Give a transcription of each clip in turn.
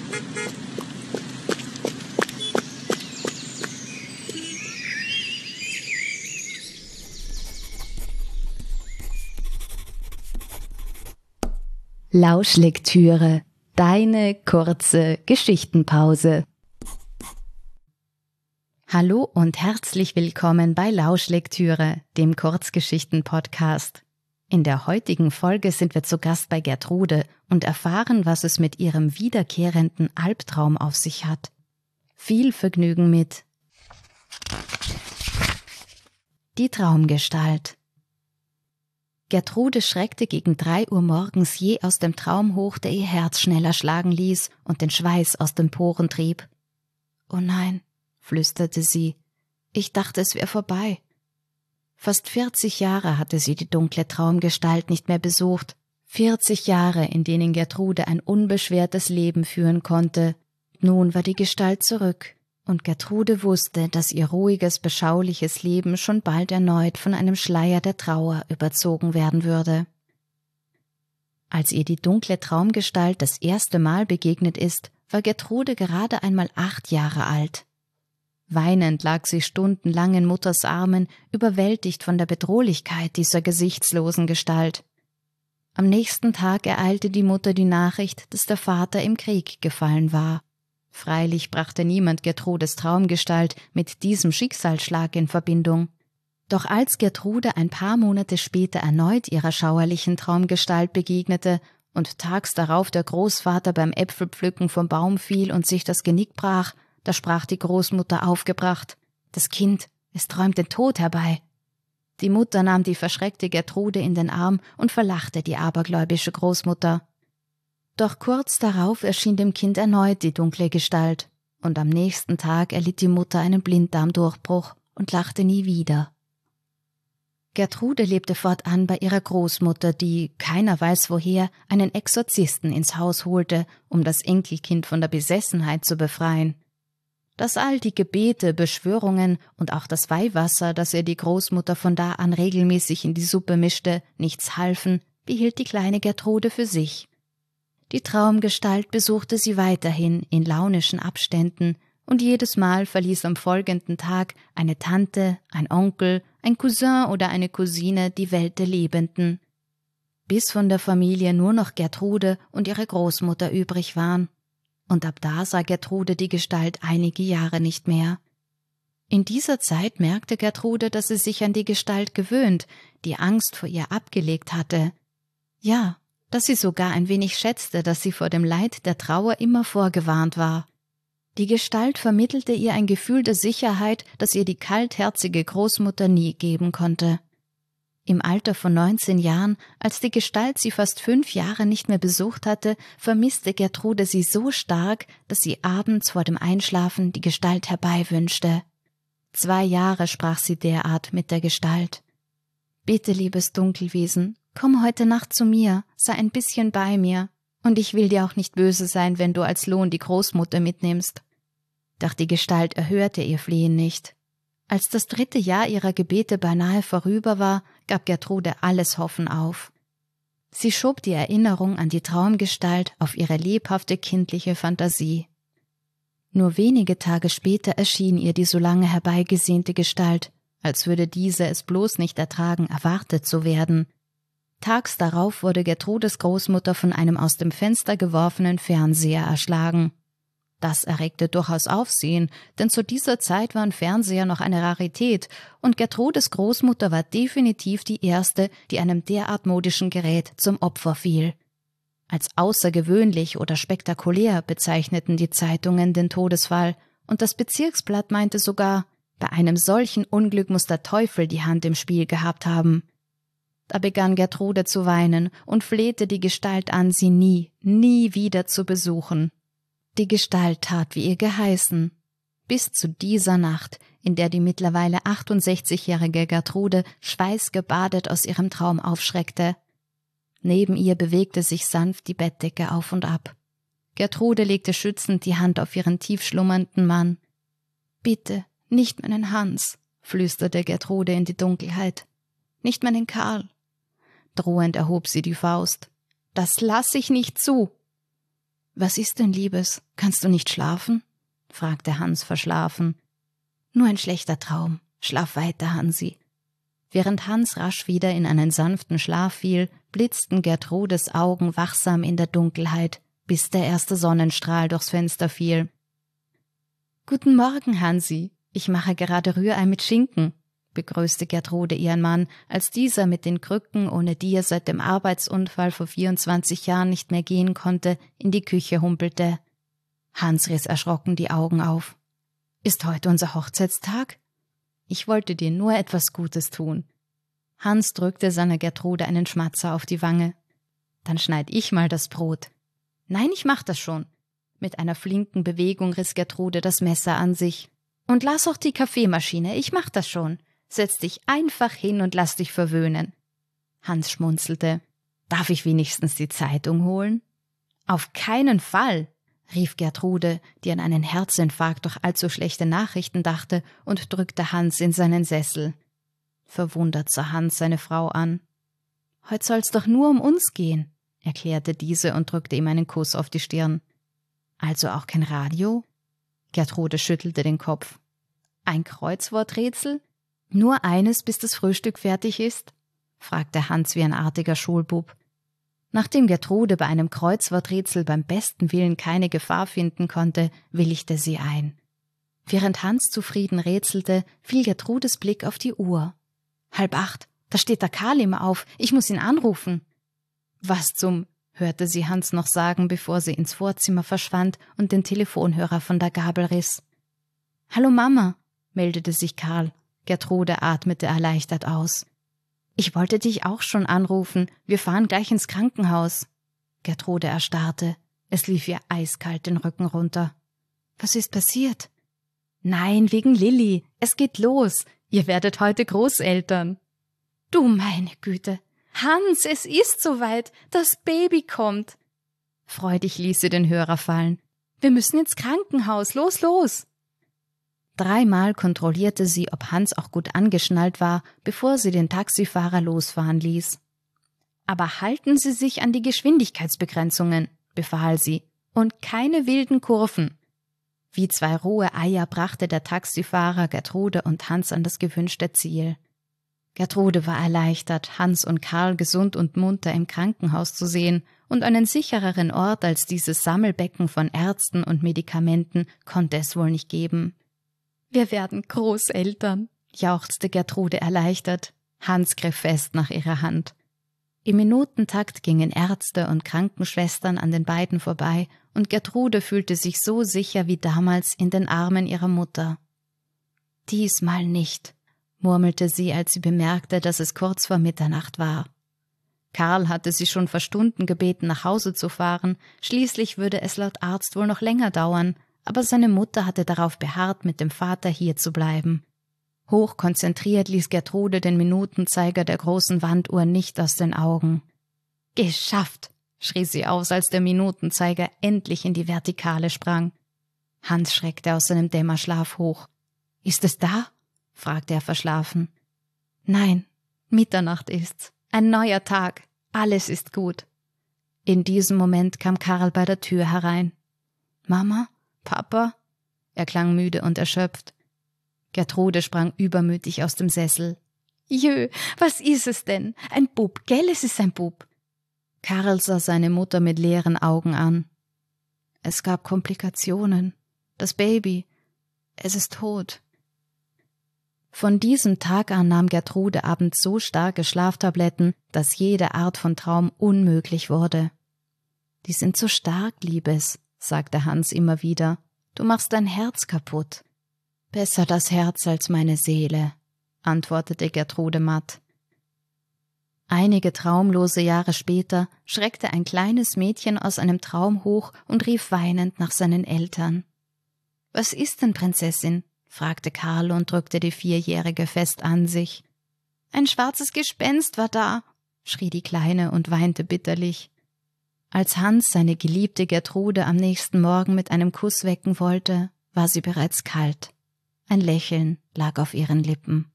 Lauschlektüre, deine kurze Geschichtenpause. Hallo und herzlich willkommen bei Lauschlektüre, dem Kurzgeschichten-Podcast. In der heutigen Folge sind wir zu Gast bei Gertrude und erfahren, was es mit ihrem wiederkehrenden Albtraum auf sich hat. Viel Vergnügen mit Die Traumgestalt. Gertrude schreckte gegen 3 Uhr morgens je aus dem Traum hoch, der ihr Herz schneller schlagen ließ und den Schweiß aus den Poren trieb. »Oh nein«, flüsterte sie, »ich dachte, es wäre vorbei.« Fast 40 Jahre hatte sie die dunkle Traumgestalt nicht mehr besucht. 40 Jahre, in denen Gertrude ein unbeschwertes Leben führen konnte. Nun war die Gestalt zurück. Und Gertrude wusste, dass ihr ruhiges, beschauliches Leben schon bald erneut von einem Schleier der Trauer überzogen werden würde. Als ihr die dunkle Traumgestalt das erste Mal begegnet ist, war Gertrude gerade einmal 8 Jahre alt. Weinend lag sie stundenlang in Mutters Armen, überwältigt von der Bedrohlichkeit dieser gesichtslosen Gestalt. Am nächsten Tag ereilte die Mutter die Nachricht, dass der Vater im Krieg gefallen war. Freilich brachte niemand Gertrudes Traumgestalt mit diesem Schicksalsschlag in Verbindung. Doch als Gertrude ein paar Monate später erneut ihrer schauerlichen Traumgestalt begegnete und tags darauf der Großvater beim Äpfelpflücken vom Baum fiel und sich das Genick brach, da sprach die Großmutter aufgebracht: »Das Kind, es träumt den Tod herbei.« Die Mutter nahm die verschreckte Gertrude in den Arm und verlachte die abergläubische Großmutter. Doch kurz darauf erschien dem Kind erneut die dunkle Gestalt, und am nächsten Tag erlitt die Mutter einen Blinddarmdurchbruch und lachte nie wieder. Gertrude lebte fortan bei ihrer Großmutter, die, keiner weiß woher, einen Exorzisten ins Haus holte, um das Enkelkind von der Besessenheit zu befreien. Dass all die Gebete, Beschwörungen und auch das Weihwasser, das ihr die Großmutter von da an regelmäßig in die Suppe mischte, nichts halfen, behielt die kleine Gertrude für sich. Die Traumgestalt besuchte sie weiterhin in launischen Abständen, und jedes Mal verließ am folgenden Tag eine Tante, ein Onkel, ein Cousin oder eine Cousine die Welt der Lebenden, bis von der Familie nur noch Gertrude und ihre Großmutter übrig waren. Und ab da sah Gertrude die Gestalt einige Jahre nicht mehr. In dieser Zeit merkte Gertrude, dass sie sich an die Gestalt gewöhnt, die Angst vor ihr abgelegt hatte. Ja, dass sie sogar ein wenig schätzte, dass sie vor dem Leid der Trauer immer vorgewarnt war. Die Gestalt vermittelte ihr ein Gefühl der Sicherheit, das ihr die kaltherzige Großmutter nie geben konnte. Im Alter von 19 Jahren, als die Gestalt sie fast 5 Jahre nicht mehr besucht hatte, vermisste Gertrude sie so stark, dass sie abends vor dem Einschlafen die Gestalt herbeiwünschte. 2 Jahre sprach sie derart mit der Gestalt. »Bitte, liebes Dunkelwesen, komm heute Nacht zu mir, sei ein bisschen bei mir, und ich will dir auch nicht böse sein, wenn du als Lohn die Großmutter mitnimmst.« Doch die Gestalt erhörte ihr Flehen nicht. Als das 3. Jahr ihrer Gebete beinahe vorüber war, gab Gertrude alles Hoffen auf. Sie schob die Erinnerung an die Traumgestalt auf ihre lebhafte kindliche Fantasie. Nur wenige Tage später erschien ihr die so lange herbeigesehnte Gestalt, als würde diese es bloß nicht ertragen, erwartet zu werden. Tags darauf wurde Gertrudes Großmutter von einem aus dem Fenster geworfenen Fernseher erschlagen. Das erregte durchaus Aufsehen, denn zu dieser Zeit waren Fernseher noch eine Rarität, und Gertrudes Großmutter war definitiv die erste, die einem derart modischen Gerät zum Opfer fiel. Als außergewöhnlich oder spektakulär bezeichneten die Zeitungen den Todesfall, und das Bezirksblatt meinte sogar, bei einem solchen Unglück muss der Teufel die Hand im Spiel gehabt haben. Da begann Gertrude zu weinen und flehte die Gestalt an, sie nie wieder zu besuchen. Die Gestalt tat, wie ihr geheißen, bis zu dieser Nacht, in der die mittlerweile 68-jährige Gertrude schweißgebadet aus ihrem Traum aufschreckte. Neben ihr bewegte sich sanft die Bettdecke auf und ab. Gertrude legte schützend die Hand auf ihren tief schlummernden Mann. »Bitte, nicht meinen Hans«, flüsterte Gertrude in die Dunkelheit. »Nicht meinen Karl.« Drohend erhob sie die Faust. »Das lass ich nicht zu!« »Was ist denn, Liebes? Kannst du nicht schlafen?« fragte Hans verschlafen. »Nur ein schlechter Traum. Schlaf weiter, Hansi.« Während Hans rasch wieder in einen sanften Schlaf fiel, blitzten Gertrudes Augen wachsam in der Dunkelheit, bis der erste Sonnenstrahl durchs Fenster fiel. »Guten Morgen, Hansi. Ich mache gerade Rührei mit Schinken«, begrüßte Gertrude ihren Mann, als dieser mit den Krücken, ohne die er seit dem Arbeitsunfall vor 24 Jahren nicht mehr gehen konnte, in die Küche humpelte. Hans riss erschrocken die Augen auf. »Ist heute unser Hochzeitstag?« »Ich wollte dir nur etwas Gutes tun.« Hans drückte seiner Gertrude einen Schmatzer auf die Wange. »Dann schneid ich mal das Brot.« »Nein, ich mach das schon.« Mit einer flinken Bewegung riss Gertrude das Messer an sich. »Und lass auch die Kaffeemaschine, ich mach das schon. Setz dich einfach hin und lass dich verwöhnen.« Hans schmunzelte. »Darf ich wenigstens die Zeitung holen?« »Auf keinen Fall«, rief Gertrude, die an einen Herzinfarkt durch allzu schlechte Nachrichten dachte, und drückte Hans in seinen Sessel. Verwundert sah Hans seine Frau an. »Heut soll's doch nur um uns gehen«, erklärte diese und drückte ihm einen Kuss auf die Stirn. »Also auch kein Radio?« Gertrude schüttelte den Kopf. »Ein Kreuzworträtsel? Nur eines, bis das Frühstück fertig ist?« fragte Hans wie ein artiger Schulbub. Nachdem Gertrude bei einem Kreuzworträtsel beim besten Willen keine Gefahr finden konnte, willigte sie ein. Während Hans zufrieden rätselte, fiel Gertrudes Blick auf die Uhr. 7:30, da steht der Karl immer auf, ich muss ihn anrufen. »Was zum«, hörte sie Hans noch sagen, bevor sie ins Vorzimmer verschwand und den Telefonhörer von der Gabel riss. »Hallo Mama«, meldete sich Karl. Gertrude atmete erleichtert aus. »Ich wollte dich auch schon anrufen, wir fahren gleich ins Krankenhaus.« Gertrude erstarrte. Es lief ihr eiskalt den Rücken runter. »Was ist passiert?« »Nein, wegen Lilli. Es geht los. Ihr werdet heute Großeltern.« »Du meine Güte! Hans, es ist soweit. Das Baby kommt.« Freudig ließ sie den Hörer fallen. »Wir müssen ins Krankenhaus. Los, los!« 3-mal kontrollierte sie, ob Hans auch gut angeschnallt war, bevor sie den Taxifahrer losfahren ließ. »Aber halten Sie sich an die Geschwindigkeitsbegrenzungen«, befahl sie, »und keine wilden Kurven.« Wie 2 rohe Eier brachte der Taxifahrer Gertrude und Hans an das gewünschte Ziel. Gertrude war erleichtert, Hans und Karl gesund und munter im Krankenhaus zu sehen, und einen sichereren Ort als dieses Sammelbecken von Ärzten und Medikamenten konnte es wohl nicht geben. »Wir werden Großeltern«, jauchzte Gertrude erleichtert. Hans griff fest nach ihrer Hand. Im Minutentakt gingen Ärzte und Krankenschwestern an den beiden vorbei, und Gertrude fühlte sich so sicher wie damals in den Armen ihrer Mutter. »Diesmal nicht«, murmelte sie, als sie bemerkte, dass es kurz vor Mitternacht war. Karl hatte sie schon vor Stunden gebeten, nach Hause zu fahren, schließlich würde es laut Arzt wohl noch länger dauern, aber seine Mutter hatte darauf beharrt, mit dem Vater hier zu bleiben. Hochkonzentriert ließ Gertrude den Minutenzeiger der großen Wanduhr nicht aus den Augen. »Geschafft«, schrie sie aus, als der Minutenzeiger endlich in die Vertikale sprang. Hans schreckte aus seinem Dämmerschlaf hoch. »Ist es da?« fragte er verschlafen. »Nein, Mitternacht ist's. Ein neuer Tag. Alles ist gut.« In diesem Moment kam Karl bei der Tür herein. »Mama? Papa?« Er klang müde und erschöpft. Gertrude sprang übermütig aus dem Sessel. »Jö, was ist es denn? Ein Bub, gell, es ist ein Bub.« Karl sah seine Mutter mit leeren Augen an. »Es gab Komplikationen. Das Baby, es ist tot.« Von diesem Tag an nahm Gertrude abends so starke Schlaftabletten, dass jede Art von Traum unmöglich wurde. »Die sind so stark, Liebes«, sagte Hans immer wieder. »Du machst dein Herz kaputt.« »Besser das Herz als meine Seele«, antwortete Gertrude matt. Einige traumlose Jahre später schreckte ein kleines Mädchen aus einem Traum hoch und rief weinend nach seinen Eltern. »Was ist denn, Prinzessin?« fragte Karl und drückte die 4-Jährige fest an sich. »Ein schwarzes Gespenst war da«, schrie die Kleine und weinte bitterlich. Als Hans seine geliebte Gertrude am nächsten Morgen mit einem Kuss wecken wollte, war sie bereits kalt. Ein Lächeln lag auf ihren Lippen.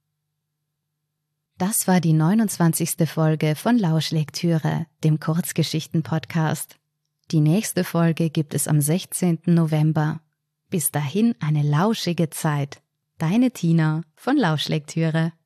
Das war die 29. Folge von Lauschlektüre, dem Kurzgeschichten-Podcast. Die nächste Folge gibt es am 16. November. Bis dahin eine lauschige Zeit. Deine Tina von Lauschlektüre.